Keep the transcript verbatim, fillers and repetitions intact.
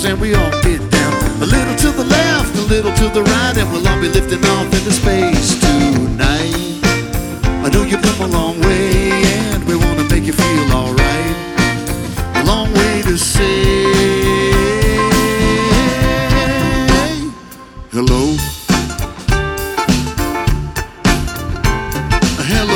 shoulders and we all get down. A little to the left, a little to the right, and we'll all be lifting off into space tonight. I know you've come a long way and we want to make you feel alright. A long way to say hello. Hello.